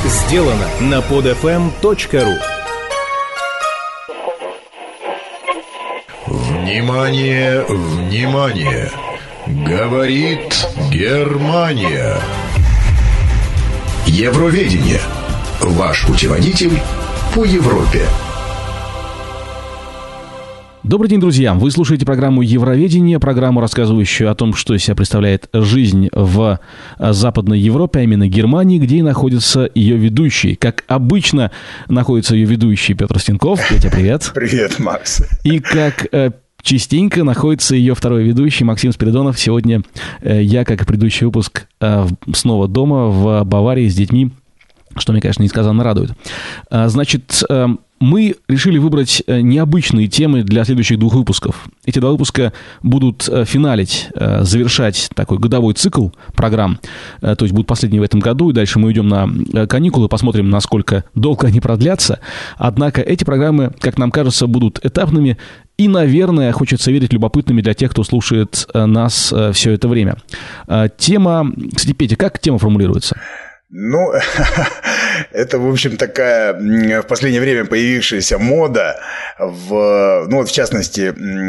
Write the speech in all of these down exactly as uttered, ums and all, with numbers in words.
Сделано на под эф эм точка ру. Внимание, внимание! Говорит Германия. Евровидение. Ваш путеводитель по Европе. Добрый день, друзья! Вы слушаете программу «Евровидение», программу, рассказывающую о том, что из себя представляет жизнь в Западной Европе, а именно Германии, где и находится ее ведущий. Как обычно, находится ее ведущий Петр Стенков. Петя, привет! Привет, Макс! И как частенько находится ее второй ведущий Максим Спиридонов. Сегодня я, как и предыдущий выпуск, снова дома в Баварии с детьми, что меня, конечно, несказанно радует. Значит, мы решили выбрать необычные темы для следующих двух выпусков. Эти два выпуска будут финалить, завершать такой годовой цикл программ. То есть будут последние в этом году, и дальше мы уйдем на каникулы, посмотрим, насколько долго они продлятся. Однако эти программы, как нам кажется, будут этапными и, наверное, хочется верить, любопытными для тех, кто слушает нас все это время. Тема... Кстати, Петя, как тема формулируется? Ну, это, в общем, такая в последнее время появившаяся мода, в, ну вот в частности,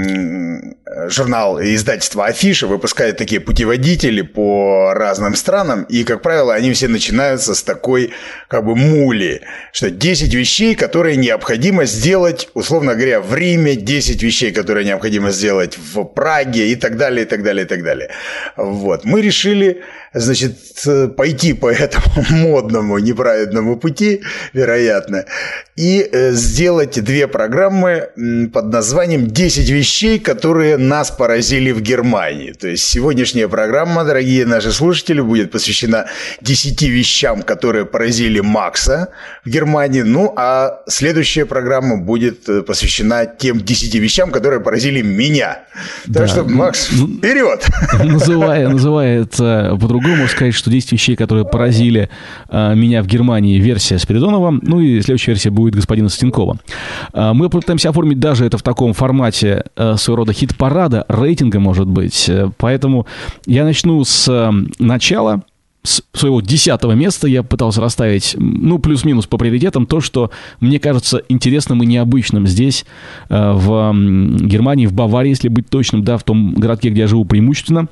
журнал и издательство «Афиша» выпускает такие путеводители по разным странам, и, как правило, они все начинаются с такой, как бы, мули, что десять вещей, которые необходимо сделать, условно говоря, в Риме, десять вещей, которые необходимо сделать в Праге и так далее, и так далее, и так далее. Вот. Мы решили, значит, пойти по этому модному, неправедному пути, вероятно, и сделать две программы под названием «десять вещей, которые нас поразили в Германии». То есть сегодняшняя программа, дорогие наши слушатели, будет посвящена десяти вещам, которые поразили Макса в Германии. Ну, а следующая программа будет посвящена тем десяти вещам, которые поразили меня. Да. Так что, Макс, вперед! Называя, называя это по-другому, сказать, что десять вещей, которые поразили а, меня в Германии, версия Спиридонова, ну и следующая версия будет господина Стенкова. А, мы попытаемся оформить даже это в таком формате а, своего рода хит-парада, рейтинга, может быть. Поэтому я начну с а, начала, с своего десятого места. Я пытался расставить, ну, плюс-минус по приоритетам, то, что мне кажется интересным и необычным здесь, а, в Германии, в Баварии, если быть точным, да, в том городке, где я живу преимущественно,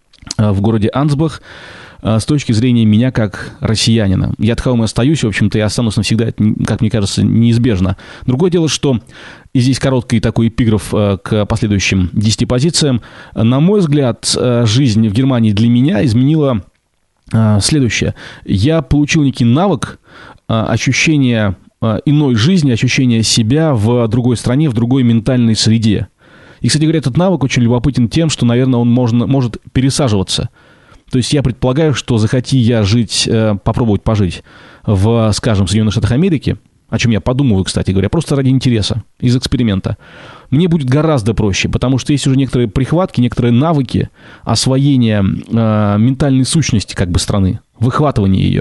а, в городе Ансбах, с точки зрения меня как россиянина. Я таковым и остаюсь, в общем-то, и останусь навсегда, это, как мне кажется, неизбежно. Другое дело, что, и здесь короткий такой эпиграф к последующим десяти позициям, на мой взгляд, жизнь в Германии для меня изменила следующее. Я получил некий навык, ощущение иной жизни, ощущение себя в другой стране, в другой ментальной среде. И, кстати говоря, этот навык очень любопытен тем, что, наверное, он можно, может пересаживаться. То есть я предполагаю, что захоти я жить, попробовать пожить в, скажем, Соединенных Штатах Америки, о чем я подумываю, кстати говоря, просто ради интереса, из эксперимента, мне будет гораздо проще, потому что есть уже некоторые прихватки, некоторые навыки освоения э, ментальной сущности как бы страны, выхватывания ее.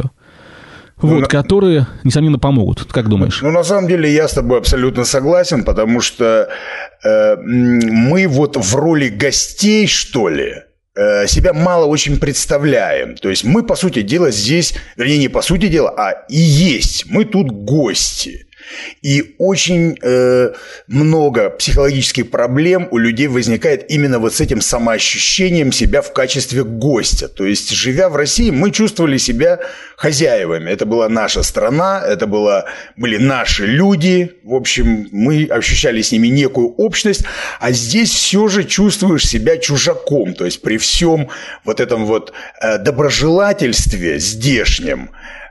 Вот, ну, которые, несомненно, помогут. Как думаешь? Ну, на самом деле, я с тобой абсолютно согласен, потому что э, мы вот в роли гостей, что ли, себя мало очень представляем. То есть мы, по сути дела, здесь, вернее, не по сути дела, а и есть. Мы тут гости. И очень э, много психологических проблем у людей возникает именно вот с этим самоощущением себя в качестве гостя. То есть, живя в России, мы чувствовали себя хозяевами. Это была наша страна, это была, были наши люди. В общем, мы ощущали с ними некую общность. А здесь все же чувствуешь себя чужаком. То есть, при всем вот этом вот э, доброжелательстве здешнем,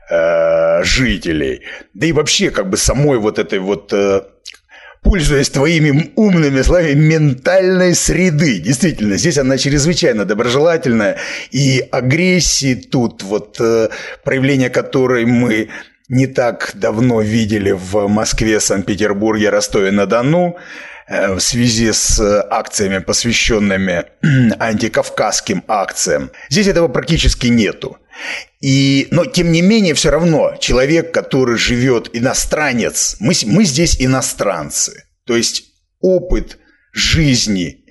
жителей, да и вообще как бы самой вот этой вот, пользуясь твоими умными словами, ментальной среды. Действительно, здесь она чрезвычайно доброжелательная, и агрессии тут, вот проявление которой мы не так давно видели в Москве, Санкт-Петербурге, Ростове-на-Дону, в связи с акциями, посвященными антикавказским акциям. Здесь этого практически нету. И, но, тем не менее, все равно человек, который живет, иностранец, мы, мы здесь иностранцы. То есть опыт жизни в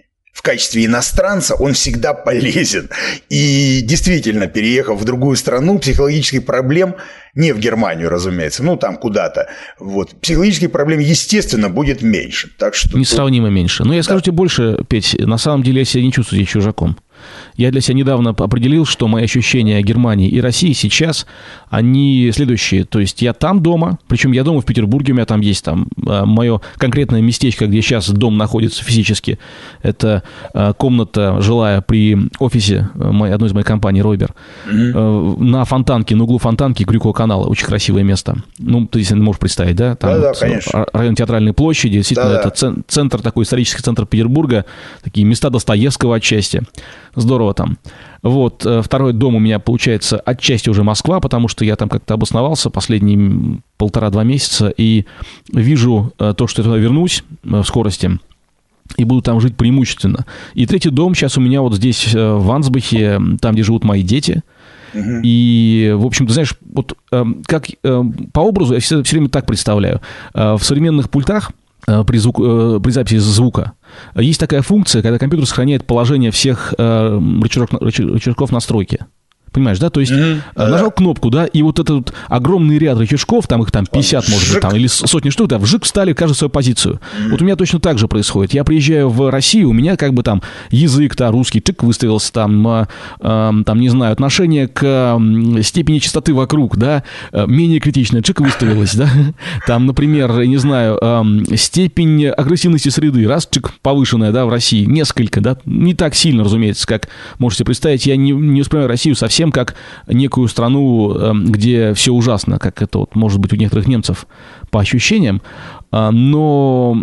качестве иностранца, он всегда полезен. И действительно, переехав в другую страну, психологических проблем, не в Германию, разумеется, ну там куда-то, вот, психологических проблем, естественно, будет меньше. Так что несравнимо тут... меньше. Но я скажу да. тебе больше, Петь, на самом деле я себя не чувствую здесь чужаком. Я для себя недавно определил, что мои ощущения о Германии и России сейчас, они следующие. То есть я там дома, причем я дома в Петербурге, у меня там есть там мое конкретное местечко, где сейчас дом находится физически. Это комната жилая при офисе одной из моих компаний «Ройбер». Mm-hmm. На Фонтанке, на углу Фонтанки Крюкового канала. Очень красивое место. Ну, ты если можешь представить, да? Там да, вот да, конечно. Район Театральной площади. Действительно, да, это да. центр, такой исторический центр Петербурга. Такие места Достоевского отчасти. Здорово там. Вот, второй дом у меня, получается, отчасти уже Москва, потому что я там как-то обосновался последние полтора-два месяца и вижу то, что я туда вернусь в скорости и буду там жить преимущественно. И третий дом сейчас у меня вот здесь, в Ансбахе, там, где живут мои дети. Uh-huh. И, в общем, ты знаешь, вот как по образу я все, все время так представляю. В современных пультах При, звук, при записи звука есть такая функция, когда компьютер сохраняет положение всех э, рычажков, рычажков настройки. Понимаешь, да? То есть mm-hmm. нажал кнопку, да, и вот этот может ряд рычажков, там их там пятьдесят, может быть, там, или сотни штук, да, вжик встали каждый в свою позицию. Mm-hmm. Вот у меня точно так же происходит. Я приезжаю в Россию, у меня как бы там язык, да, русский, тык выставился, там, э, э, там, не знаю, отношение к э, степени частоты вокруг, да, э, менее критичное, чик выставилось, да, там, например, не знаю, э, степень агрессивности среды, раз, чик, повышенная, да, в России, несколько, да, не так сильно, разумеется, как можете представить, я не, не воспринимаю Россию совсем как некую страну, где все ужасно, как это вот может быть у некоторых немцев по ощущениям, но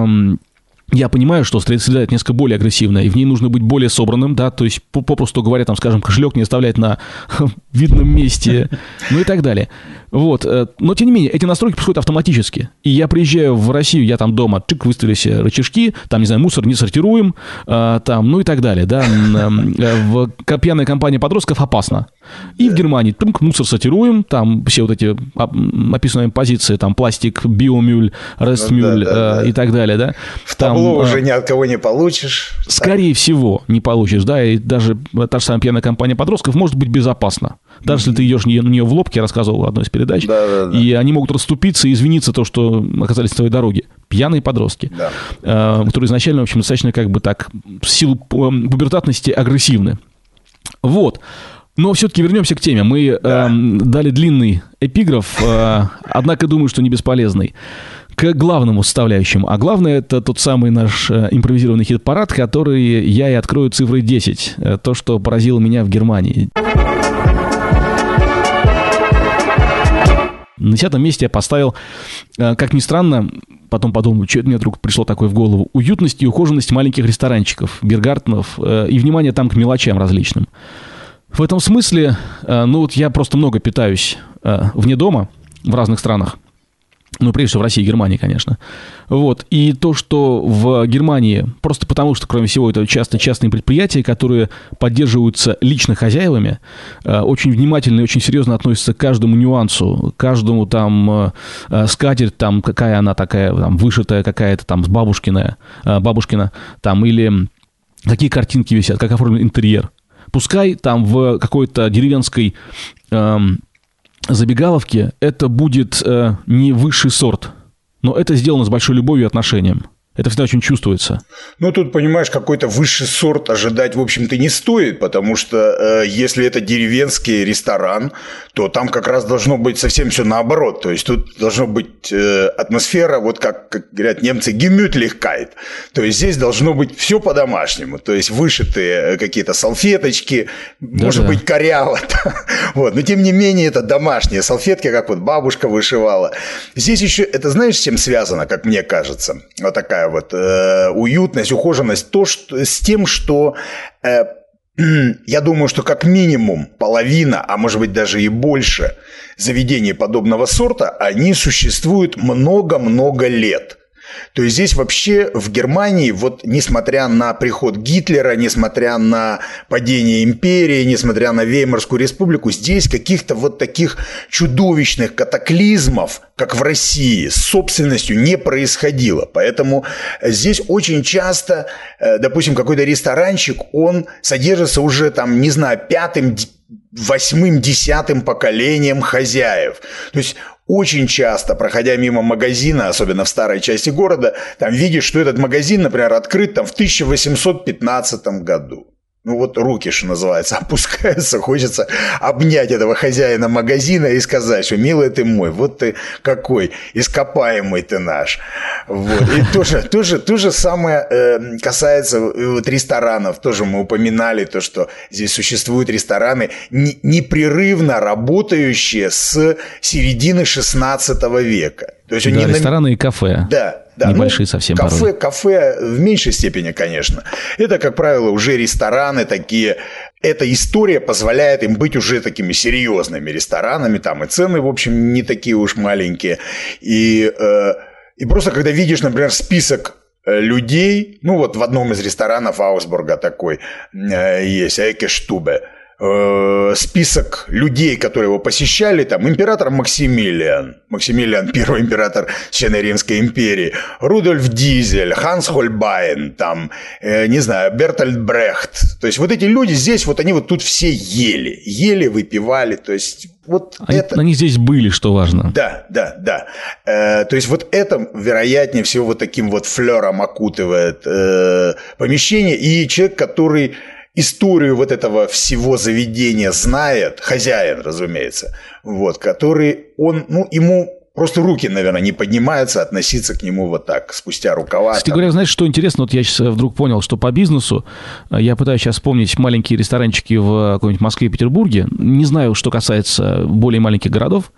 я понимаю, что среда это несколько более агрессивная, и в ней нужно быть более собранным, да, то есть, попросту говоря, там, скажем, кошелек не оставлять на видном месте, ну и так далее. Вот. Но, тем не менее, эти настройки происходят автоматически. И я приезжаю в Россию, я там дома, чик, выставились рычажки, там, не знаю, мусор не сортируем, там, ну и так далее, да. В пьяной компании подростков опасно. И в Германии, тынк, мусор сортируем, там все вот эти описанные позиции, там, пластик, биомюль, рестмюль, да, да, да. и так далее, да. В табло там, уже ни от кого не получишь. Скорее так. всего, не получишь, да, и даже та же самая пьяная компания подростков может быть безопасна. Даже mm-hmm. если ты идешь на нее в лобке, я рассказывал в одной из передач, да, да, да. и они могут расступиться и извиниться то, что оказались на твоей дороге. Пьяные подростки, да. э, которые изначально, в общем, достаточно как бы так в силу пубертатности агрессивны. Вот. Но все-таки вернемся к теме. Мы да. э, дали длинный эпиграф, э, однако думаю, что не бесполезный. К главному составляющему. А главное, это тот самый наш э, импровизированный хит-парад, который я и открою цифрой десять. Э, то, что поразило меня в Германии. На десятом месте я поставил, э, как ни странно, потом подумал, что мне вдруг пришло такое в голову, уютность и ухоженность маленьких ресторанчиков, биргартенов э, и внимание там к мелочам различным. В этом смысле, э, ну вот я просто много питаюсь э, вне дома в разных странах. Ну, прежде всего, в России и Германии, конечно. Вот. И то, что в Германии, просто потому что, кроме всего, это часто частные предприятия, которые поддерживаются лично хозяевами, очень внимательно и очень серьезно относятся к каждому нюансу, к каждому там скатерть, там, какая она такая, там, вышитая какая-то, там, бабушкиная, бабушкина, там, или какие картинки висят, как оформлен интерьер. Пускай там в какой-то деревенской... Эм, забегаловки это будет э, не высший сорт, но это сделано с большой любовью и отношением. Это всегда очень чувствуется. Ну, тут, понимаешь, какой-то высший сорт ожидать, в общем-то, не стоит, потому что э, если это деревенский ресторан, то там как раз должно быть совсем все наоборот. То есть тут должно быть э, атмосфера, вот как, как говорят немцы, Gemütlichkeit. То есть здесь должно быть все по-домашнему. То есть вышитые какие-то салфеточки, да, может да. быть, коряво. Вот. Но, тем не менее, это домашние салфетки, как вот бабушка вышивала. Здесь еще, это знаешь, с чем связано, как мне кажется? Вот такая вот э, уютность, ухоженность, то, что, с тем, что э, я думаю, что как минимум половина, а может быть даже и больше заведений подобного сорта, они существуют много-много лет. То есть здесь вообще в Германии, вот несмотря на приход Гитлера, несмотря на падение империи, несмотря на Веймарскую республику, здесь каких-то вот таких чудовищных катаклизмов, как в России, с собственностью не происходило. Поэтому здесь очень часто, допустим, какой-то ресторанчик, он содержится уже там, не знаю, пятым, восьмым, десятым поколением хозяев. То есть очень часто, проходя мимо магазина, особенно в старой части города, там видишь, что этот магазин, например, открыт там в тысяча восемьсот пятнадцатом году. Ну вот руки, что называется, опускаются, хочется обнять этого хозяина магазина и сказать, что милый ты мой, вот ты какой ископаемый ты наш. Вот. И тоже, тоже, то же самое э, касается вот ресторанов. Тоже мы упоминали то, что здесь существуют рестораны, не, непрерывно работающие с середины шестнадцатого века. То есть да, они рестораны на... и кафе. Да. Да, небольшие ну, совсем кафе, порой. Кафе в меньшей степени, конечно. Это, как правило, уже рестораны такие. Эта история позволяет им быть уже такими серьезными ресторанами. Там и цены, в общем, не такие уж маленькие. И, э, и просто, когда видишь, например, список людей, ну вот в одном из ресторанов Аусбурга такой э, есть, Экештубе, список людей, которые его посещали, там император Максимилиан, Максимилиан первый император Священной Римской империи, Рудольф Дизель, Ханс Хольбайн, там, э, не знаю, Бертольд Брехт. То есть вот эти люди здесь, вот они вот тут все ели, ели, выпивали, то есть вот они, это... Они здесь были, что важно. Да, да, да. Э, то есть вот это, вероятнее всего, вот таким вот флером окутывает э, помещение, и человек, который... историю вот этого всего заведения знает, хозяин, разумеется, вот, который, он, ну, ему просто руки, наверное, не поднимаются относиться к нему вот так, спустя рукава. Кстати говоря, знаешь, что интересно, вот я сейчас вдруг понял, что по бизнесу, я пытаюсь сейчас вспомнить маленькие ресторанчики в какой-нибудь Москве и Петербурге, не знаю, что касается более маленьких городов,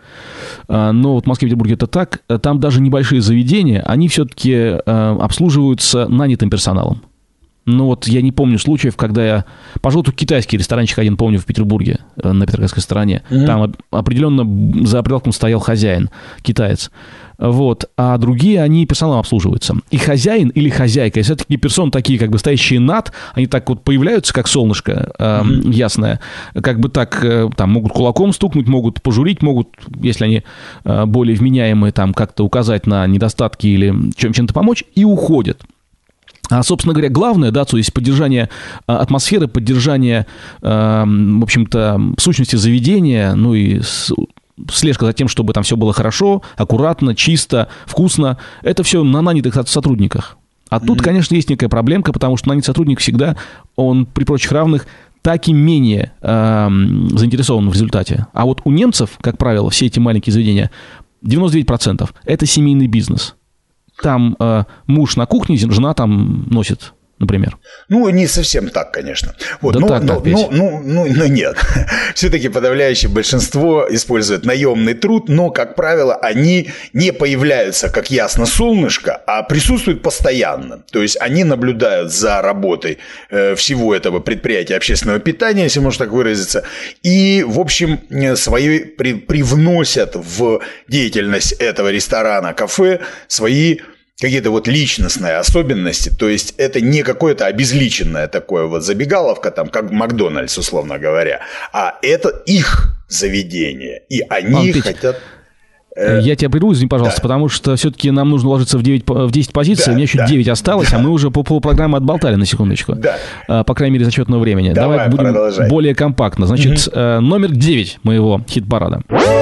но вот в Москве и Петербурге это так, там даже небольшие заведения, они все-таки обслуживаются нанятым персоналом. Ну вот я не помню случаев, когда я... Пожалуй, тут китайский ресторанчик один помню в Петербурге, на Петроградской стороне. Mm-hmm. Там определенно за прилавком стоял хозяин, китаец. Вот. А другие, они персоналом обслуживаются. И хозяин или хозяйка, и все-таки персоны такие, как бы стоящие над, они так вот появляются, как солнышко э, mm-hmm. ясное. Как бы так, э, там, могут кулаком стукнуть, могут пожурить, могут, если они э, более вменяемые, там, как-то указать на недостатки или чем- чем-то помочь, и уходят. А, собственно говоря, главное, да, то есть поддержание атмосферы, поддержание, э, в общем-то, сущности заведения, ну и с, слежка за тем, чтобы там все было хорошо, аккуратно, чисто, вкусно, это все на нанятых сотрудниках. А mm-hmm. тут, конечно, есть некая проблемка, потому что нанятый сотрудник всегда, он при прочих равных, так и менее э, заинтересован в результате. А вот у немцев, как правило, все эти маленькие заведения, девяносто девять процентов это семейный бизнес. Там э, муж на кухне, жена там носит, например. Ну, не совсем так, конечно. Вот, да но, так, но, так, но, ну, ну, ну, нет. Все-таки подавляющее большинство использует наемный труд, но, как правило, они не появляются, как ясно, солнышко, а присутствуют постоянно. То есть они наблюдают за работой э, всего этого предприятия общественного питания, если можно так выразиться, и, в общем, свои, при, привносят в деятельность этого ресторана, кафе свои какие-то вот личностные особенности, то есть это не какое-то обезличенное такое вот забегаловка, там, как Макдональдс, условно говоря, а это их заведение, и они Ан, хотят... Э... Я тебя прерву, извини, пожалуйста, да. потому что все-таки нам нужно ложиться в, девять, в десять позиций, да, у меня еще да. девять осталось, да. а мы уже по полупрограммы отболтали на секундочку, да. по крайней мере, за счетного времени. Давай, Давай будем продолжай. более компактно. Значит, угу. номер девять моего хит-парада.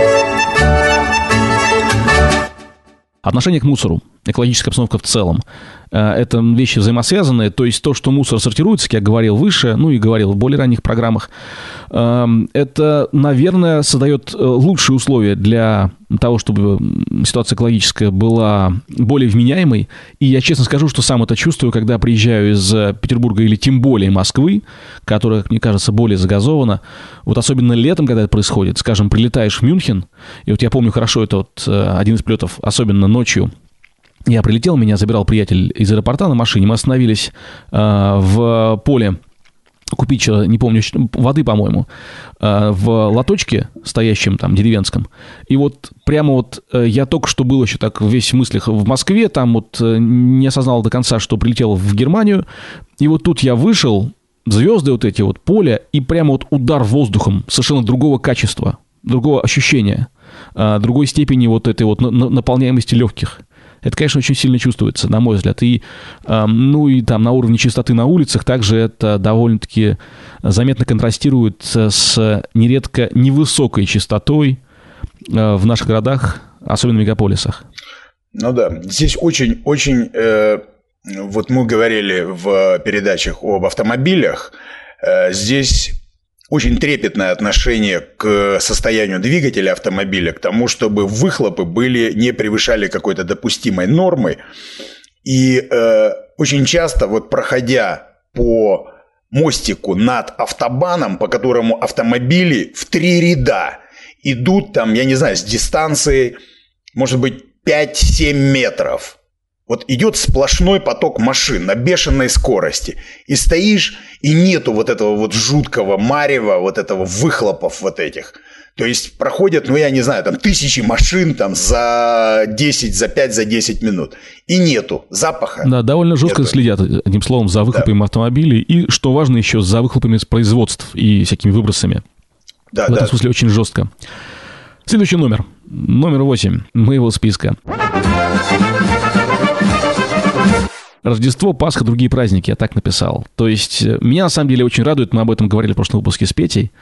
Отношение к мусору, экологическая обстановка в целом. Это вещи взаимосвязанные, то есть то, что мусор сортируется, как я говорил выше, ну и говорил в более ранних программах, это, наверное, создает лучшие условия для того, чтобы ситуация экологическая была более вменяемой. И я честно скажу, что сам это чувствую, когда приезжаю из Петербурга или тем более Москвы, которая, мне кажется, более загазована. Вот особенно летом, когда это происходит, скажем, прилетаешь в Мюнхен, и вот я помню хорошо, это вот один из полетов, особенно ночью, я прилетел, меня забирал приятель из аэропорта на машине, мы остановились э, в поле купить, не помню, воды, по-моему, в лоточке, стоящем там деревенском. И вот прямо вот я только что был еще так весь в мыслях в Москве, там вот не осознал до конца, что прилетел в Германию. И вот тут я вышел, звезды вот эти вот, поле, и прямо вот удар воздухом совершенно другого качества, другого ощущения, другой степени вот этой вот наполняемости легких. Это, конечно, очень сильно чувствуется, на мой взгляд. И, ну, и там на уровне чистоты на улицах также это довольно-таки заметно контрастирует с нередко невысокой частотой в наших городах, особенно в мегаполисах. Ну да, здесь очень-очень... Э, вот мы говорили в передачах об автомобилях, э, здесь... Очень трепетное отношение к состоянию двигателя автомобиля, к тому, чтобы выхлопы были, не превышали какой-то допустимой нормы. И э, очень часто, вот проходя по мостику над автобаном, по которому автомобили в три ряда идут там, я не знаю, с дистанцией, может быть, пять-семь метров. Вот идет сплошной поток машин на бешеной скорости. И стоишь, и нету вот этого вот жуткого марева, вот этого выхлопов вот этих. То есть проходят, ну я не знаю, там тысячи машин там за десять, за пять, за десять минут. И нету запаха. Да, довольно жестко нету. Следят, одним словом, за выхлопами да. автомобилей. И, что важно еще, за выхлопами с производств и всякими выбросами. Да, В да. этом смысле очень жестко. Следующий номер. Номер восемь моего списка. Рождество, Пасха, другие праздники, я так написал. То есть меня на самом деле очень радует, мы об этом говорили в прошлом выпуске с Петей,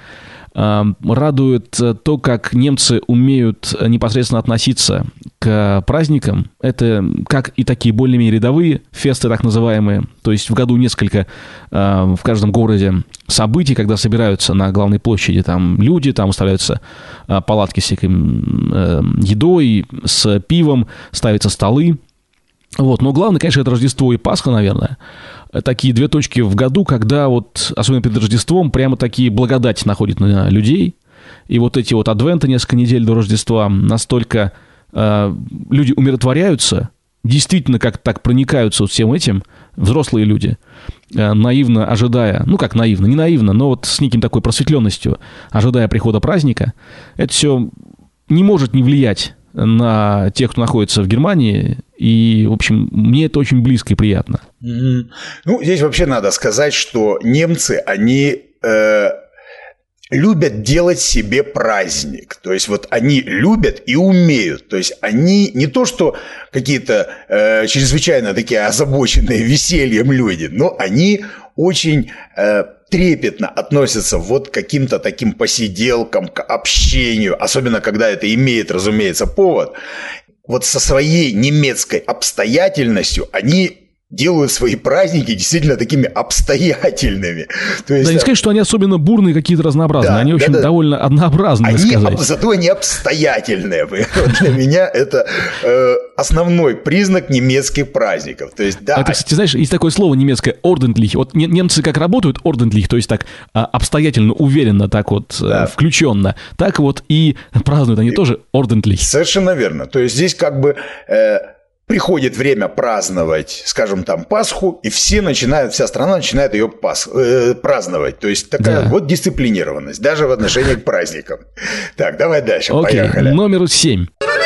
радует то, как немцы умеют непосредственно относиться к праздникам. Это как и такие более-менее рядовые фесты, так называемые. То есть в году несколько в каждом городе событий, когда собираются на главной площади там люди, там выставляются палатки с всякой едой, с пивом, ставятся столы. Вот. Но главное, конечно, это Рождество и Пасха, наверное. Такие две точки в году, когда вот, особенно перед Рождеством, прямо такие благодать находят на людей. И вот эти вот адвенты несколько недель до Рождества настолько э, люди умиротворяются, действительно как так проникаются вот всем этим, взрослые люди, э, наивно ожидая, ну как наивно, не наивно, но вот с неким такой просветленностью, ожидая прихода праздника, это все не может не влиять на тех, кто находится в Германии, и, в общем, мне это очень близко и приятно. Mm-hmm. Ну, здесь вообще надо сказать, что немцы, они э, любят делать себе праздник, то есть вот они любят и умеют, то есть они не то, что какие-то э, чрезвычайно такие озабоченные весельем люди, но они очень... Э, трепетно относятся вот к каким-то таким посиделкам, к общению, особенно когда это имеет, разумеется, повод. Вот со своей немецкой обстоятельностью они делают свои праздники действительно такими обстоятельными. То есть, да, не сказать, что они особенно бурные, какие-то разнообразные. Да, они, в общем, да, да. довольно однообразные, они сказать. Об, зато они обстоятельные. Для меня это э, основной признак немецких праздников. То есть, да. Это, кстати, знаешь, есть такое слово немецкое «ordentlich». Вот немцы как работают «ordentlich», то есть так обстоятельно, уверенно, так вот да. включенно, так вот и празднуют они и, тоже «ordentlich». Совершенно верно. То есть здесь как бы... Э, приходит время праздновать, скажем, там, Пасху, и все начинают, вся страна начинает ее пас, э, праздновать. То есть такая да. вот дисциплинированность, даже в отношении к праздникам. Так, давай дальше, Окей. поехали. Номер семь.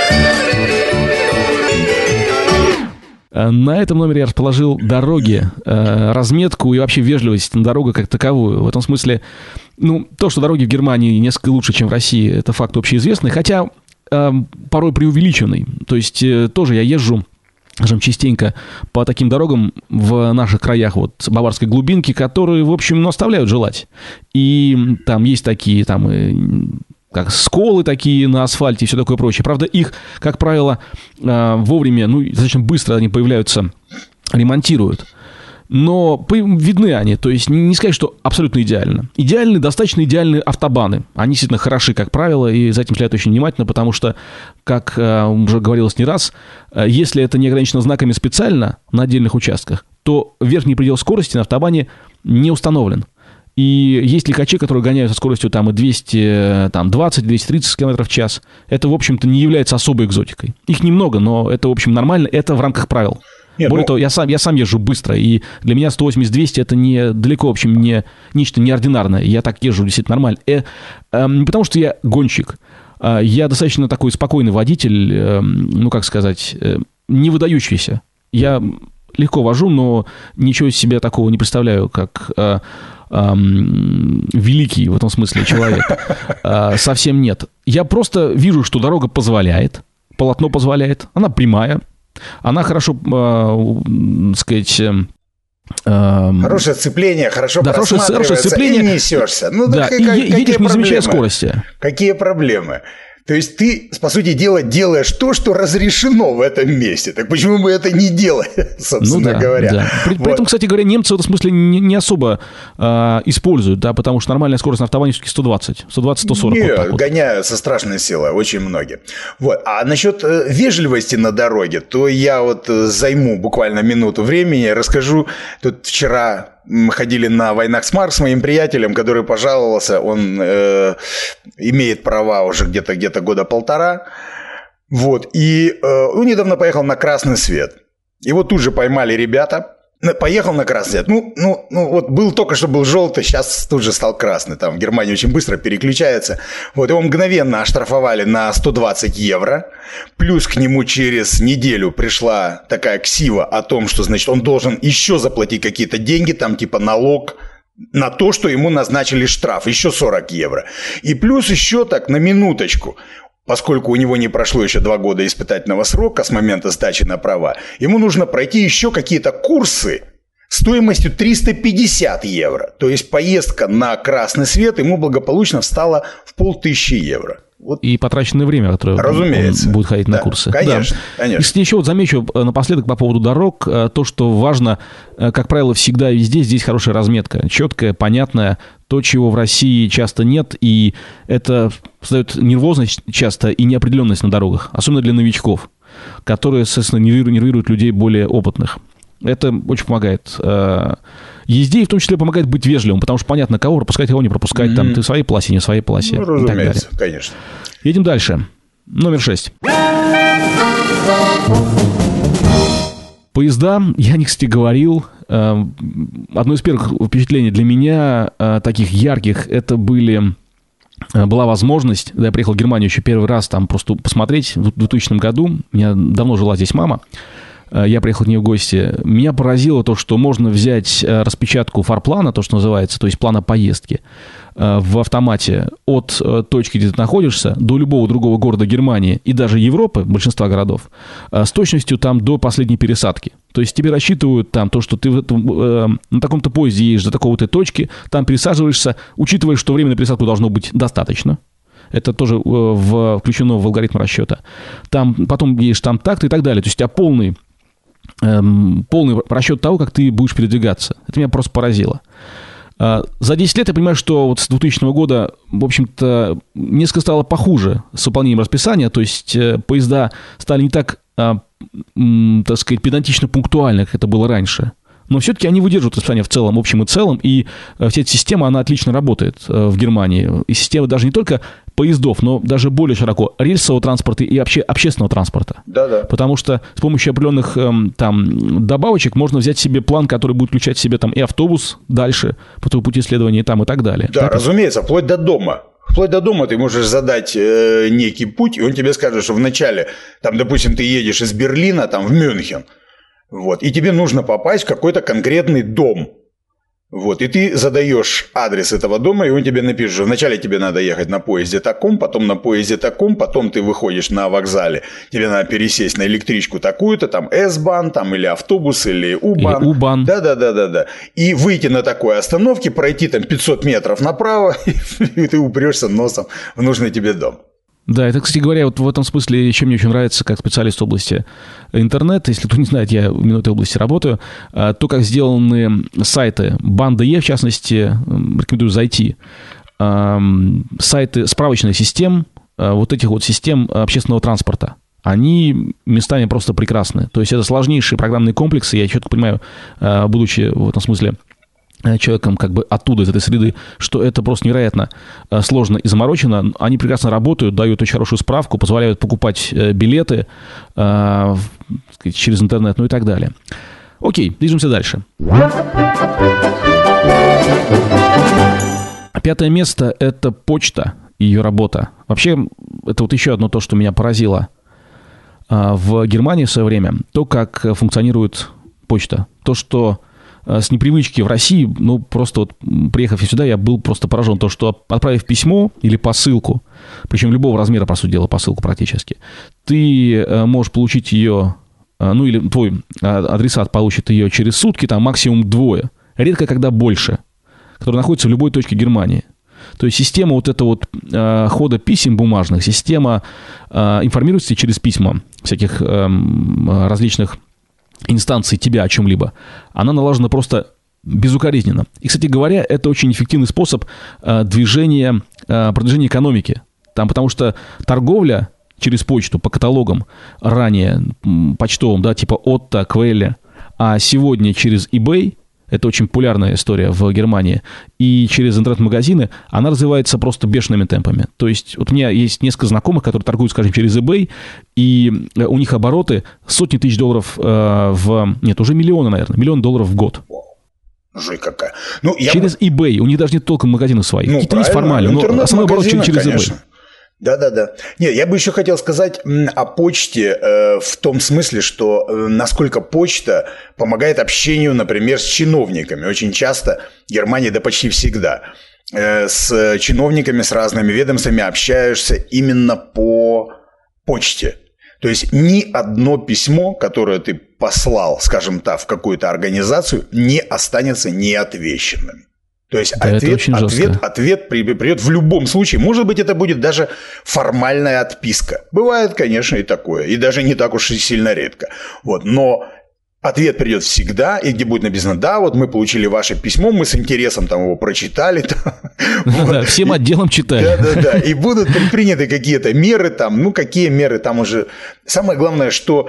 На этом номере я расположил дороги, разметку и вообще вежливость на дорогу как таковую. В этом смысле, ну, то, что дороги в Германии несколько лучше, чем в России, это факт общеизвестный, хотя порой преувеличенный. То есть тоже я езжу, скажем, частенько по таким дорогам в наших краях, вот, баварской глубинки, которые, в общем, ну, оставляют желать. И там есть такие, там, как сколы такие на асфальте и все такое прочее. Правда, их, как правило, вовремя, ну, достаточно быстро они появляются, ремонтируют. Но видны они, то есть не сказать, что абсолютно идеально. Идеальны, достаточно идеальные автобаны. Они действительно хороши, как правило, и за этим следует очень внимательно, потому что, как уже говорилось не раз, если это не ограничено знаками специально на отдельных участках, то верхний предел скорости на автобане не установлен. И есть лихачи, которые гоняют со скоростью там, и двести двадцать - двести тридцать км в час. Это, в общем-то, не является особой экзотикой. Их немного, но это, в общем, нормально, это в рамках правил. Нет, Более ну... того, я сам, я сам езжу быстро, и для меня сто восемьдесят двести это не далеко, в общем, не нечто неординарное. Я так езжу действительно нормально. Э, э, не потому, что я гонщик. Э, я достаточно такой спокойный водитель, э, ну, как сказать, э, не выдающийся. Я легко вожу, но ничего из себя такого не представляю, как... Э, великий в этом смысле человек. Совсем нет. Я просто вижу, что дорога позволяет, полотно позволяет, она прямая, она хорошо, так сказать... Хорошее сцепление, хорошо да, просматривается, хорошее сцепление, и несешься. Ну, да, да, и как, едешь, не замечая скорости. Какие проблемы? То есть ты, по сути дела, делаешь то, что разрешено в этом месте. Так почему мы это не делаем, собственно ну, да, говоря? Да. При, вот. при этом, кстати говоря, немцы в этом смысле не, не особо э, используют, да, потому что нормальная скорость на автобане все-таки сто двадцать, сто двадцать - сто сорок. Не, вот вот. гоняют со страшной силой, очень многие. Вот. А насчет э, вежливости на дороге, то я вот э, займу буквально минуту времени, расскажу. Тут вчера... Мы ходили на «Войнах с Марс» с моим приятелем, который пожаловался, он э, имеет права уже где-то, где-то года полтора, вот, и э, он недавно поехал на красный свет. Его тут же поймали ребята, поехал на красный свет, ну, ну, ну, вот был только что был желтый, сейчас тут же стал красный, там в Германии очень быстро переключается, вот, его мгновенно оштрафовали на сто двадцать евро, плюс к нему через неделю пришла такая ксива о том, что, значит, он должен еще заплатить какие-то деньги, там типа налог, на то, что ему назначили штраф, еще сорок евро, и плюс еще так, на минуточку, поскольку у него не прошло еще два года испытательного срока с момента сдачи на права, ему нужно пройти еще какие-то курсы стоимостью триста пятьдесят евро. То есть поездка на красный свет ему благополучно встала в полтысячи евро. Вот. И потраченное время, которое Разумеется. он будет ходить да, на курсы. Конечно, да. конечно. И еще вот замечу напоследок по поводу дорог, то, что важно, как правило, всегда и везде, здесь хорошая разметка, четкая, понятная, то, чего в России часто нет, и это создает нервозность часто и неопределенность на дорогах, особенно для новичков, которые, соответственно, нервируют людей более опытных. Это очень помогает езде, и в том числе помогает быть вежливым, потому что понятно, кого пропускать, кого не пропускать. Mm-hmm. Там ты в своей полосе, не в своей полосе. Ну, разумеется, конечно. Едем дальше. Номер шесть. Поезда, я о них, кстати, говорил. Одно из первых впечатлений для меня, таких ярких, это были... Была возможность, когда я приехал в Германию еще первый раз, там просто посмотреть в двухтысячном году. У меня давно жила здесь мама. Я приехал к ней в гости. Меня поразило то, что можно взять распечатку фарплана, то, что называется, то есть плана поездки, в автомате от точки, где ты находишься, до любого другого города Германии и даже Европы, большинства городов, с точностью там до последней пересадки. То есть тебе рассчитывают там то, что ты в этом, э, на таком-то поезде едешь до такого-то точки, там пересаживаешься, учитывая, что время на пересадку должно быть достаточно. Это тоже в, включено в алгоритм расчета. Там, потом едешь там так-то и так далее. То есть у тебя полный... полный расчет того, как ты будешь передвигаться. Это меня просто поразило. За десять лет я понимаю, что вот с двухтысячного года, в общем-то, несколько стало похуже с выполнением расписания, то есть поезда стали не так, так сказать, педантично пунктуальны, как это было раньше. Но все-таки они выдерживают расписание в целом, в общем и целом, и вся эта система, она отлично работает в Германии. И система даже не только поездов, но даже более широко рельсового транспорта и вообще общественного транспорта. Да-да. Потому что с помощью определенных там добавочек можно взять себе план, который будет включать в себя там и автобус дальше по твоему пути исследования там и так далее. Да, так, разумеется, вплоть до дома. Вплоть до дома ты можешь задать э, некий путь, и он тебе скажет, что вначале, там, допустим, ты едешь из Берлина там, в Мюнхен, вот, и тебе нужно попасть в какой-то конкретный дом. Вот, и ты задаешь адрес этого дома, и он тебе напишет, что вначале тебе надо ехать на поезде таком, потом на поезде таком, потом ты выходишь на вокзале, тебе надо пересесть на электричку такую-то, там С-бан, там или автобус, или У-бан. Или У-бан. Да-да-да-да-да. И выйти на такой остановке, пройти там пятьсот метров направо, и ты упрешься носом в нужный тебе дом. Да, это, кстати говоря, вот в этом смысле еще мне очень нравится, как специалист в области интернета, если кто не знает, я именно в этой области работаю, то, как сделаны сайты Банда.е, в частности, рекомендую зайти, сайты справочных систем, вот этих вот систем общественного транспорта. Они местами просто прекрасны. То есть это сложнейшие программные комплексы, я четко понимаю, будучи в этом смысле человеком как бы оттуда, из этой среды, что это просто невероятно сложно и заморочено. Они прекрасно работают, дают очень хорошую справку, позволяют покупать билеты э, через интернет, ну и так далее. Окей, движемся дальше. Пятое место – это почта и ее работа. Вообще, это вот еще одно то, что меня поразило в Германии в свое время. То, как функционирует почта. То, что с непривычки в России, ну, просто вот приехав сюда, я был просто поражен. То, что отправив письмо или посылку, причем любого размера, по сути дела, посылку практически, ты можешь получить ее, ну, или твой адресат получит ее через сутки, там максимум двое. Редко когда больше, которые находятся в любой точке Германии. То есть система вот этого вот э, хода писем бумажных, система э, информируется через письма всяких э, различных инстанций тебя о чем-либо, она налажена просто безукоризненно. И, кстати говоря, это очень эффективный способ э, движения, э, продвижения экономики. Там, потому что торговля через почту по каталогам ранее почтовым, да, типа Отто, Квелле, а сегодня через eBay, это очень популярная история в Германии, и через интернет-магазины, она развивается просто бешеными темпами. То есть вот у меня есть несколько знакомых, которые торгуют, скажем, через eBay, и у них обороты сотни тысяч долларов э, в... Нет, уже миллионы, наверное, миллион долларов в год. Жуть какая. Ну, я... Через eBay. У них даже нет толком магазинов своих. Ну, какие-то есть формально, но основной оборот через, через eBay. Да-да-да. Нет, я бы еще хотел сказать о почте э, в том смысле, что э, насколько почта помогает общению, например, с чиновниками. Очень часто, в Германии, да почти всегда, э, с чиновниками, с разными ведомствами общаешься именно по почте. То есть ни одно письмо, которое ты послал, скажем так, в какую-то организацию, не останется неотвеченным. То есть да, ответ, ответ, ответ придет в любом случае. Может быть, это будет даже формальная отписка. Бывает, конечно, и такое. И даже не так уж и сильно редко. Вот. Но ответ придет всегда, и где будет написано: да, вот мы получили ваше письмо, мы с интересом там его прочитали. Да, всем отделом читали. Да, да, да. И будут предприняты какие-то меры там. Ну, какие меры там уже. Самое главное, что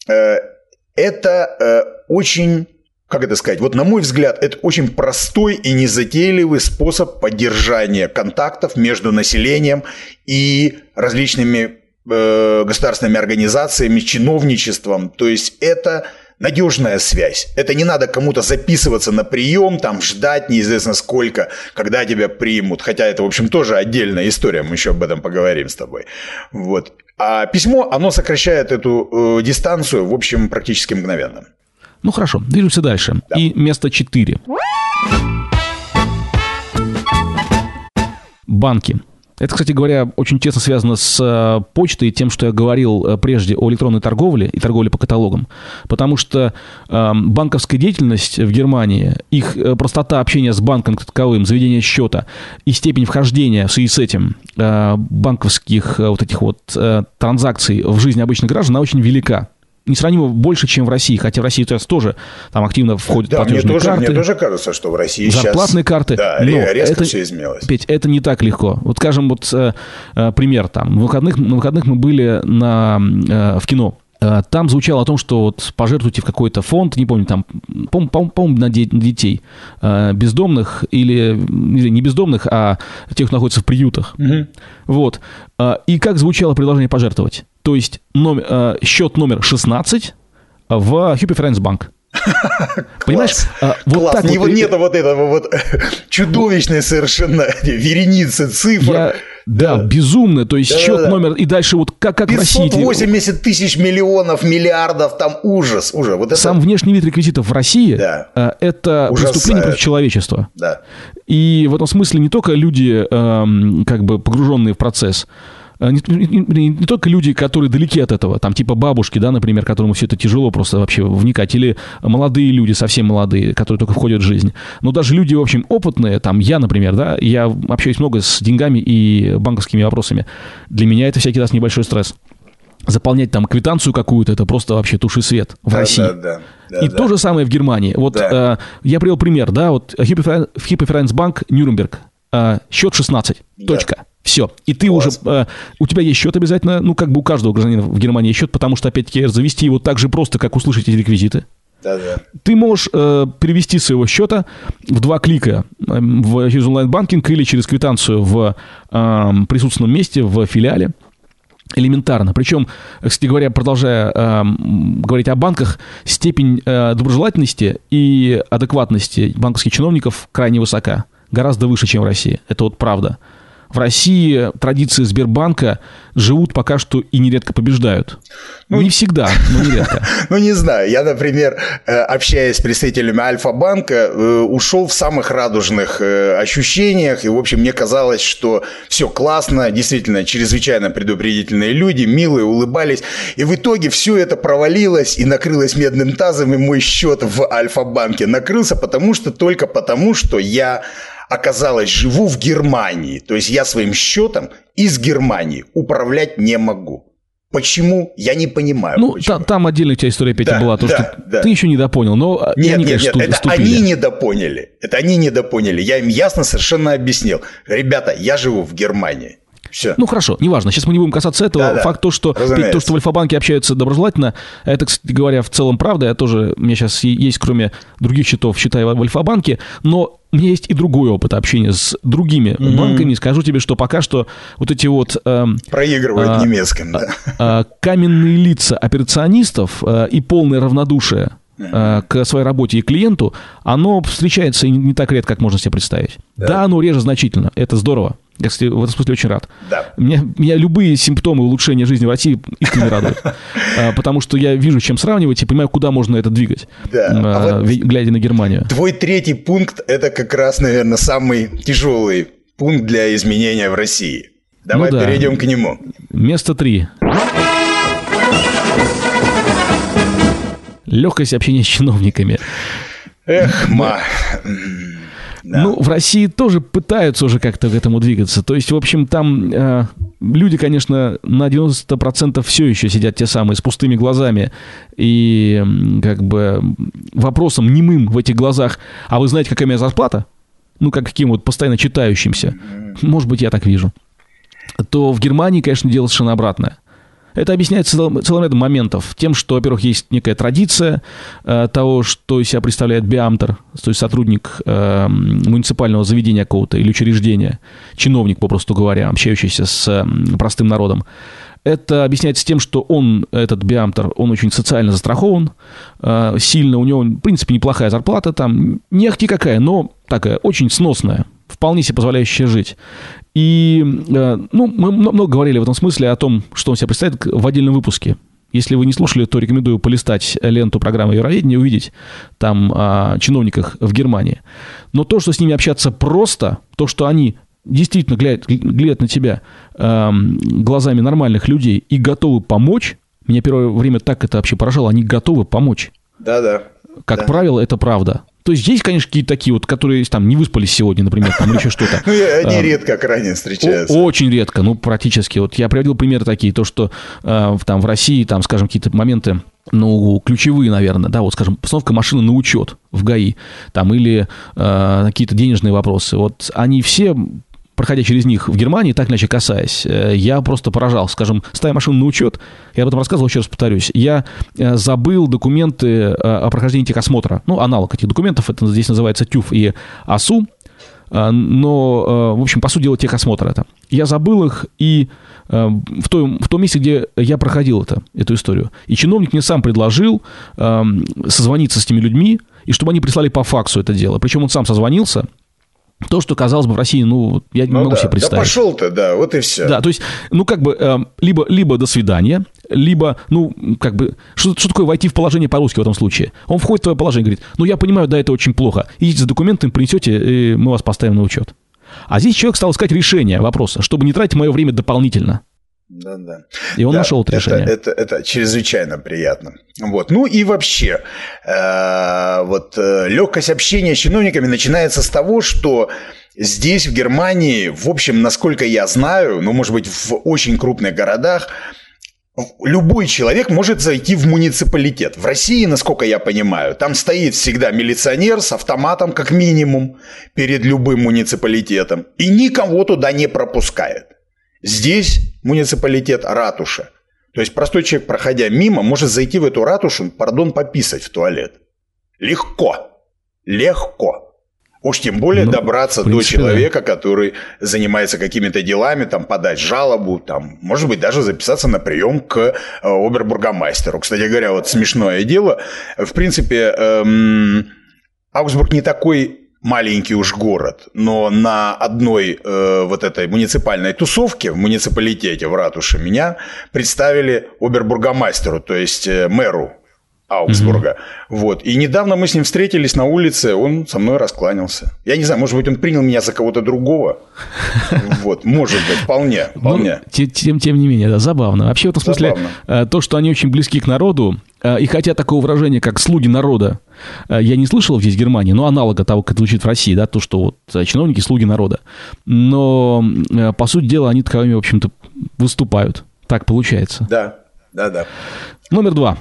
это очень... Как это сказать? Вот на мой взгляд, это очень простой и незатейливый способ поддержания контактов между населением и различными э, государственными организациями, чиновничеством. То есть это надежная связь. Это не надо кому-то записываться на прием, там ждать неизвестно сколько, когда тебя примут. Хотя это, в общем, тоже отдельная история, мы еще об этом поговорим с тобой. Вот. А письмо, оно сокращает эту э, дистанцию, в общем, практически мгновенно. Ну хорошо, движемся дальше. Да. И место четыре. Банки. Это, кстати говоря, очень тесно связано с почтой и тем, что я говорил прежде о электронной торговле и торговле по каталогам. Потому что э, банковская деятельность в Германии, их простота общения с банком как таковым, заведение счета и степень вхождения в связи с этим э, банковских э, вот этих вот э, транзакций в жизнь обычных граждан, она очень велика. Несравнимо больше, чем в России, хотя в России сейчас тоже там активно входят да, платежные мне тоже, карты. Мне тоже кажется, что в России зарплатные сейчас... карты. Да, но резко это, все изменилось. Петь, это не так легко. Вот скажем, вот э, пример там. На выходных, на выходных мы были на, э, в кино. Там звучало о том, что вот пожертвуйте в какой-то фонд, не помню, там, по-моему, по-моему на детей бездомных или не бездомных, а тех, кто находится в приютах. Угу. Вот. И как звучало предложение пожертвовать? То есть номер, счет номер шестнадцать в Хюппи Фрайнс Банк. Понимаешь? А, вот класс. Так вот, нету вот этого вот чудовищной совершенно вереницы цифр. Я... Да, да, безумно. То есть да, счет да, да. номер и дальше вот как, как в России. пятьсот восемьдесят тысяч миллионов, миллиардов, там ужас. ужас. Вот это... Сам внешний вид реквизитов в России да. – это ужасает. Преступление против человечества. Да. И в этом смысле не только люди, э, как бы погруженные в процесс, Не, не, не только люди, которые далеки от этого, там типа бабушки, да, например, которым все это тяжело просто вообще вникать, или молодые люди, совсем молодые, которые только входят в жизнь, но даже люди, в общем, опытные, там я, например, да, я общаюсь много с деньгами и банковскими вопросами, для меня это всякий раз небольшой стресс. Заполнять там квитанцию какую-то, это просто вообще туши свет в да, России. Да, да, да, и да. то же самое в Германии. Вот да. э, я привел пример, да, вот Хюппи Фрайнс Банк, Нюрнберг, э, счет шестнадцать, да. точка. Все. И ты Класс. уже... Э, у тебя есть счет обязательно, ну, как бы у каждого гражданина в Германии есть счет, потому что, опять-таки, завести его так же просто, как услышать эти реквизиты. Да-да. Ты можешь э, перевести с своего счета в два клика в, через онлайн-банкинг или через квитанцию в э, присутственном месте в филиале. Элементарно. Причем, кстати говоря, продолжая э, говорить о банках, степень э, доброжелательности и адекватности банковских чиновников крайне высока. Гораздо выше, чем в России. Это вот правда. В России традиции Сбербанка живут пока что и нередко побеждают. Ну, не всегда, но нередко. Ну, не знаю. Я, например, общаясь с представителями Альфа-банка, ушел в самых радужных ощущениях. И, в общем, мне казалось, что все классно. Действительно, чрезвычайно предупредительные люди, милые, улыбались. И в итоге все это провалилось и накрылось медным тазом. И мой счет в Альфа-банке накрылся, потому что только потому, что я... оказалось, живу в Германии. То есть я своим счетом из Германии управлять не могу. Почему? Я не понимаю. Ну, та, там отдельная у тебя история, Петя, да, была. То, да, что да. Ты еще недопонял. Но нет, они, нет, конечно, нет, это ступили. Они недопоняли. Это они недопоняли. Я им ясно совершенно объяснил. Ребята, я живу в Германии. Все. Ну, хорошо, неважно. Сейчас мы не будем касаться этого. Да, Факт да. то, что, то, что в Альфа-банке общаются доброжелательно, это, кстати говоря, в целом правда. Я тоже, у меня сейчас есть, кроме других счетов, считаю в Альфа-банке, но у меня есть и другой опыт общения с другими mm-hmm. банками. Скажу тебе, что пока что вот эти вот... Э, Проигрывают э, немецким, да. Э, каменные лица операционистов э, и полное равнодушие э, к своей работе и клиенту, оно встречается не так редко, как можно себе представить. Да, да оно реже значительно. Это здорово. Я, кстати, в этом смысле очень рад. Да. Меня, меня любые симптомы улучшения жизни в России искренне радуют. Потому что я вижу, чем сравнивать, и понимаю, куда можно это двигать, да. а вот глядя на Германию. Твой третий пункт – это как раз, наверное, самый тяжелый пункт для изменения в России. Давай ну да. перейдем к нему. Место три. Легкость общения с чиновниками. Эх, ма... Да. Ну, в России тоже пытаются уже как-то к этому двигаться. То есть, в общем, там э, люди, конечно, на девяносто процентов все еще сидят те самые с пустыми глазами и как бы вопросом немым в этих глазах: а вы знаете, какая у меня зарплата? Ну, как каким вот постоянно читающимся. Может быть, я так вижу. То в Германии, конечно, дело совершенно обратное. Это объясняется целым, целым рядом моментов. Тем, что, во-первых, есть некая традиция э, того, что из себя представляет биамтер, то есть сотрудник э, муниципального заведения какого-то или учреждения, чиновник, попросту говоря, общающийся с э, простым народом. Это объясняется тем, что он, этот биамтер, он очень социально застрахован, э, сильно, у него, в принципе, неплохая зарплата, там, не ахти какая, но такая, очень сносная, вполне себе позволяющая жить. И, ну, мы много говорили в этом смысле о том, что он себя представляет в отдельном выпуске. Если вы не слушали, то рекомендую полистать ленту программы «Евровидение» и увидеть там о чиновниках в Германии. Но то, что с ними общаться просто, то, что они действительно глядят, глядят на тебя э, глазами нормальных людей и готовы помочь, меня первое время так это вообще поражало, они готовы помочь. Да-да. Как да. правило, это правда. То есть есть, конечно, какие-то такие вот, которые там не выспались сегодня, например, там или еще что-то. Ну, они редко крайне встречаются. Очень редко, ну, практически. Вот я приводил примеры такие, то, что там в России, там, скажем, какие-то моменты, ну, ключевые, наверное, да, вот, скажем, постановка машины на учет в ГАИ, там, или какие-то денежные вопросы. Вот они все... проходя через них в Германии, так иначе касаясь, я просто поражал. Скажем, ставя машину на учет, я об этом рассказывал, еще раз повторюсь, я забыл документы о прохождении техосмотра. Ну, аналог этих документов, это здесь называется ТЮФ и АСУ, но, в общем, по сути дела, техосмотр это. Я забыл их и в том, в том месте, где я проходил это, эту историю. И чиновник мне сам предложил созвониться с теми людьми, и чтобы они прислали по факсу это дело. Причем он сам созвонился. То, что, казалось бы, в России, ну, я не ну могу да, себе представить. Да пошел-то, да, вот и все. Да, то есть, ну, как бы, э, либо, либо до свидания, либо, ну, как бы, что, что такое войти в положение по-русски в этом случае? Он входит в твое положение и говорит: ну, я понимаю, да, это очень плохо. Идите за документами, принесете, и мы вас поставим на учет. А здесь человек стал искать решение вопроса, чтобы не тратить мое время дополнительно. Да, да. И он да, нашел это, это решение. Это, это чрезвычайно приятно. Вот. Ну и вообще, э, вот э, легкость общения с чиновниками начинается с того, что здесь, в Германии, в общем, насколько я знаю, ну, может быть, в очень крупных городах, любой человек может зайти в муниципалитет. В России, насколько я понимаю, там стоит всегда милиционер с автоматом, как минимум, перед любым муниципалитетом, и никого туда не пропускает. Здесь муниципалитет — ратуша. То есть простой человек, проходя мимо, может зайти в эту ратушу, пардон, пописать в туалет. Легко. Легко. Уж тем более ну, добраться принципе, до человека, да. который занимается какими-то делами, там, подать жалобу, там, может быть, даже записаться на прием к обербургомастеру. Кстати говоря, вот смешное дело. В принципе, эм, Аугсбург не такой маленький уж город, но на одной э, вот этой муниципальной тусовке в муниципалитете, в ратуше, меня представили обербургомастеру, то есть э, мэру Аугсбурга. Mm-hmm. Вот. И недавно мы с ним встретились на улице, он со мной раскланялся. Я не знаю, может быть, он принял меня за кого-то другого. Вот, может быть, вполне. вполне. Ну, тем, тем не менее, да, забавно. Вообще, в этом смысле, забавно. То, что они очень близки к народу, и хотя такого выражения, как «слуги народа», я не слышал здесь в Германии, но аналога того, как это звучит в России, да, то, что вот чиновники – слуги народа. Но, по сути дела, они таковыми, в общем-то, выступают. Так получается. Да, да, да. Номер два.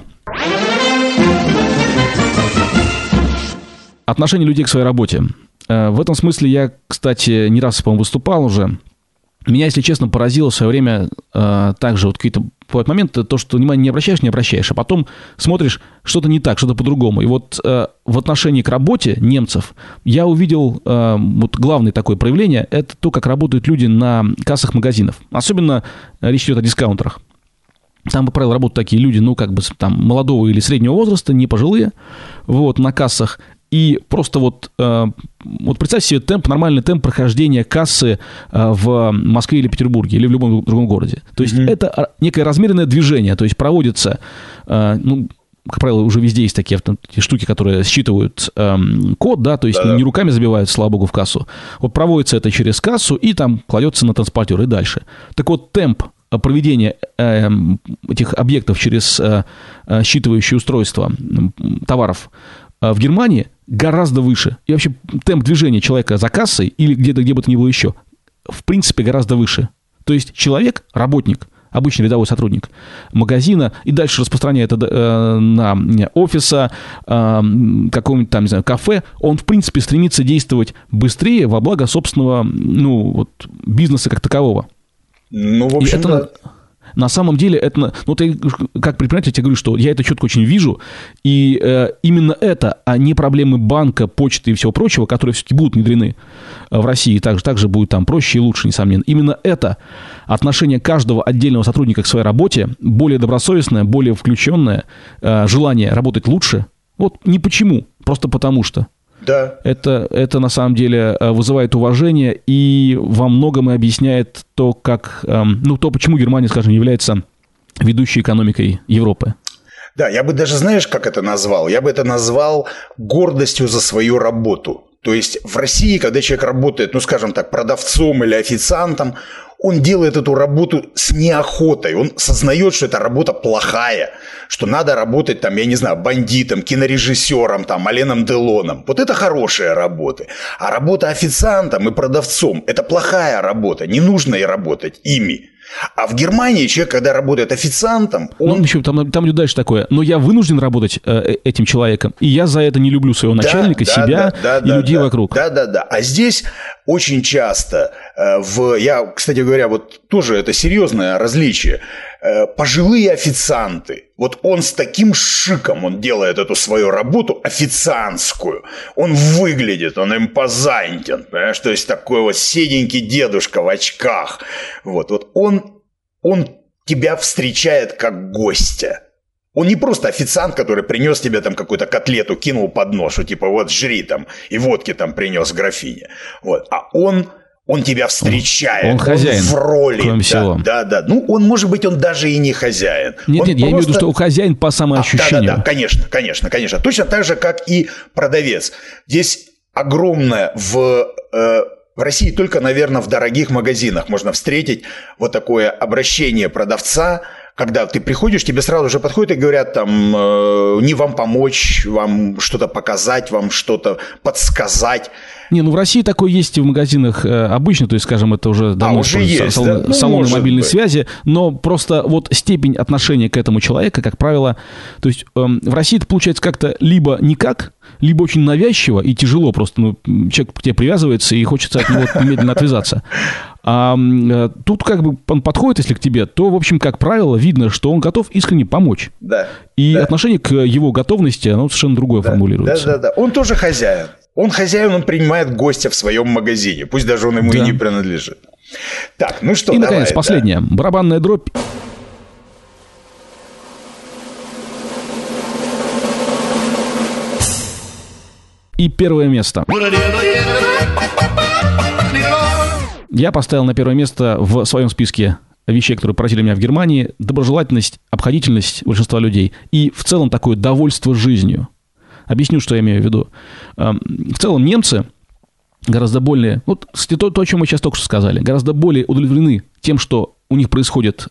Отношение людей к своей работе. В этом смысле я, кстати, не раз, по-моему, выступал уже. Меня, если честно, поразило в свое время также вот какие-то бывают моменты, то, что внимание не обращаешь, не обращаешь, а потом смотришь, что-то не так, что-то по-другому. И вот в отношении к работе немцев я увидел вот главное такое проявление, это то, как работают люди на кассах магазинов. Особенно речь идет о дискаунтерах. Там, по правилу, работают такие люди, ну, как бы там молодого или среднего возраста, не пожилые, вот, на кассах. И просто вот, э, вот представь себе темп, нормальный темп прохождения кассы э, в Москве или Петербурге, или в любом другом городе. То есть mm-hmm. это некое размеренное движение, то есть проводится, э, ну, как правило, уже везде есть такие авто, штуки, которые считывают э, код, да, то есть да. не руками забивают, слава богу, в кассу. Вот проводится это через кассу и там кладется на транспортер и дальше. Так вот, темп проведения э, этих объектов через э, считывающие устройства э, товаров э, в Германии гораздо выше. И вообще темп движения человека за кассой или где-то, где бы то ни было еще, в принципе, гораздо выше. То есть человек, работник, обычный рядовой сотрудник магазина, и дальше распространяет это э, на офиса, э, какого-нибудь там, не знаю, кафе, он, в принципе, стремится действовать быстрее во благо собственного, ну, вот, бизнеса как такового. Ну, в общем, это, да. На самом деле, это, ну, вот я, как предприниматель, я тебе говорю, что я это четко очень вижу, и э, именно это, а не проблемы банка, почты и всего прочего, которые все-таки будут внедрены в России, также, также будет там проще и лучше, несомненно. Именно это отношение каждого отдельного сотрудника к своей работе, более добросовестное, более включенное, э, желание работать лучше, вот не почему, просто потому что. Да. Это, это на самом деле вызывает уважение и во многом и объясняет то, как, ну, то, почему Германия, скажем, является ведущей экономикой Европы. Да, я бы даже, знаешь, как это назвал? Я бы это назвал гордостью за свою работу. То есть в России, когда человек работает, ну, скажем так, продавцом или официантом, он делает эту работу с неохотой, он сознает, что эта работа плохая, что надо работать там, я не знаю, бандитом, кинорежиссером, там, Аленом Делоном. Вот это хорошие работы. А работа официантом и продавцом – это плохая работа, не нужно и работать ими. А в Германии человек, когда работает официантом, он... Ну, еще, там, там дальше такое, но я вынужден работать э, этим человеком, и я за это не люблю своего начальника, да, себя да, да, и да, людей да, вокруг. Да-да-да. А здесь очень часто, э, в, я, кстати говоря, вот тоже это серьезное различие, э, пожилые официанты, вот он с таким шиком, он делает эту свою работу официантскую, он выглядит, он импозантен, понимаешь, то есть такой вот седенький дедушка в очках, вот, вот он, он тебя встречает как гостя. Он не просто официант, который принес тебе там какую-то котлету, кинул под нож, типа вот жри там, и водки там принес в графине, вот, а он... Он тебя встречает, он, он хозяин, он в роли. Кроме всего. Да, да, да. Ну, он, может быть, он даже и не хозяин. Нет, он нет, просто... я имею в виду, что он хозяин по самоощущению. А, да, да, да, конечно, конечно, конечно. Точно так же, как и продавец. Здесь огромное в... Э, в России только, наверное, в дорогих магазинах можно встретить вот такое обращение продавца, когда ты приходишь, тебе сразу же подходят и говорят, там, э, не вам помочь, вам что-то показать, вам что-то подсказать. Не, ну в России такое есть и в магазинах э, обычно, то есть, скажем, это уже давно а, уже есть, салоны, да? ну, салоны мобильной быть. связи, но просто вот степень отношения к этому человека, как правило, то есть э, в России это получается как-то либо никак, либо очень навязчиво и тяжело, просто ну, человек к тебе привязывается и хочется от него немедленно отвязаться. А э, тут как бы он подходит, если к тебе, то, в общем, как правило, видно, что он готов искренне помочь. Да. И да. отношение к его готовности, оно совершенно другое да, формулируется. Да, да, да. Он тоже хозяин. Он хозяин, он принимает гостя в своем магазине, пусть даже он ему да. и не принадлежит. Так, ну что, и, давай, наконец, последнее. Да. Барабанная дробь. И первое место. Я поставил на первое место в своем списке вещей, которые поразили меня в Германии, доброжелательность, обходительность большинства людей и в целом такое довольство жизнью. Объясню, что я имею в виду. В целом немцы гораздо более, вот то, то, о чем мы сейчас только что сказали, гораздо более удовлетворены тем, что у них происходит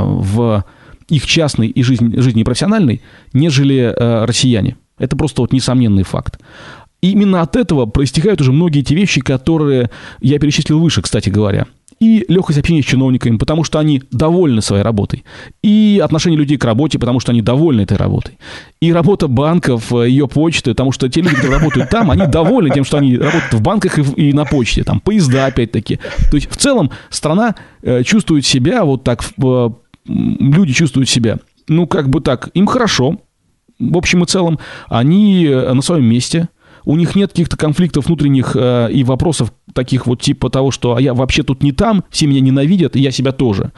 в их частной и жизни, жизни профессиональной, нежели россияне. Это просто вот несомненный факт. И именно от этого проистекают уже многие те вещи, которые я перечислил выше, кстати говоря. И легкость общения с чиновниками, потому что они довольны своей работой. И отношение людей к работе, потому что они довольны этой работой. И работа банков, ее почты, потому что те люди, которые работают там, они довольны тем, что они работают в банках и, в, и на почте. Там поезда, опять-таки. То есть, в целом, страна э, чувствует себя вот так, э, люди чувствуют себя, ну, как бы так, им хорошо. В общем и целом, они на своем месте. У них нет каких-то конфликтов внутренних э, и вопросов таких вот типа того, что а я вообще тут не там, все меня ненавидят, и я себя тоже.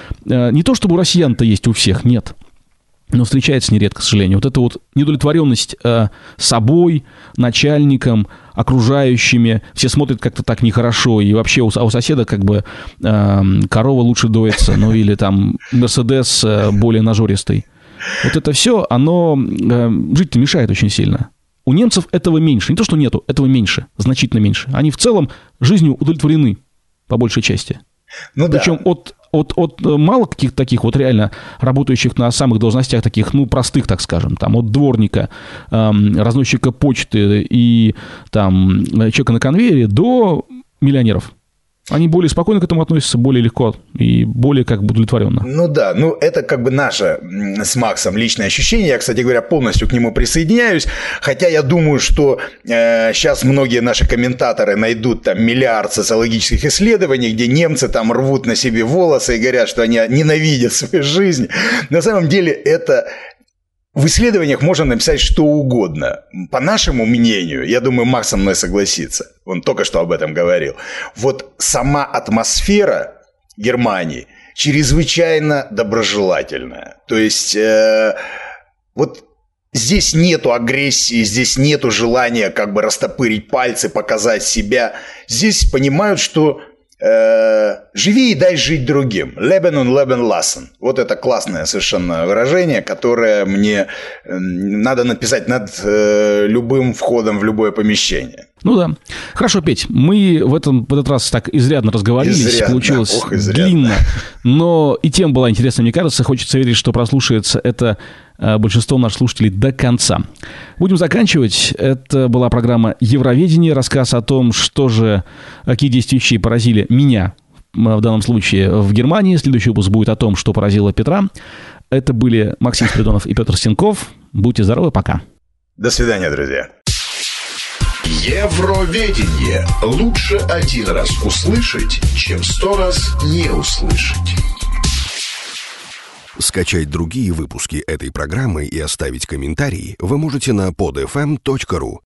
Э, не то, чтобы у россиян-то есть у всех, нет. Но встречается нередко, к сожалению. Вот эта вот недовлетворенность э, собой, начальником, окружающими. Все смотрят как-то так нехорошо. И вообще у, а у соседа как бы э, корова лучше доится, ну или там Мерседес э, более нажористый. Вот это все, оно э, жить-то мешает очень сильно. У немцев этого меньше. Не то, что нету, этого меньше, значительно меньше. Они в целом жизнью удовлетворены, по большей части. Ну, Причем да. от, от, от мало каких-то таких вот реально работающих на самых должностях таких, ну, простых, так скажем, там, от дворника, эм, разносчика почты и там человека на конвейере до миллионеров. Они более спокойно к этому относятся, более легко и более как бы удовлетворенно. Ну да, ну это как бы наше с Максом личное ощущение. Я, кстати говоря, полностью к нему присоединяюсь. Хотя я думаю, что э, сейчас многие наши комментаторы найдут там миллиард социологических исследований, где немцы там рвут на себе волосы и говорят, что они ненавидят свою жизнь. На самом деле это... В исследованиях можно написать что угодно. По нашему мнению, я думаю, Макс со мной согласится, он только что об этом говорил, вот сама атмосфера Германии чрезвычайно доброжелательная. То есть, э, вот здесь нету агрессии, здесь нету желания как бы растопырить пальцы, показать себя. Здесь понимают, что... «Живи и дай жить другим». Leben und leben lassen. Вот это классное совершенно выражение, которое мне надо написать над любым входом в любое помещение. Ну да. Хорошо, Петь, мы в, этом, в этот раз так изрядно разговорились, изрядно. Получилось Ох, изрядно. длинно, но и тема была интересна, мне кажется. Хочется верить, что прослушается это большинство наших слушателей до конца. Будем заканчивать. Это была программа «Евроведение», рассказ о том, что же, какие действия поразили меня, в данном случае, в Германии. Следующий выпуск будет о том, что поразило Петра. Это были Максим Спиридонов и Петр Стенков. Будьте здоровы, пока. До свидания, друзья. Евроведение. Лучше один раз услышать, чем сто раз не услышать. Скачать другие выпуски этой программы и оставить комментарии вы можете на под эф эм точка ру.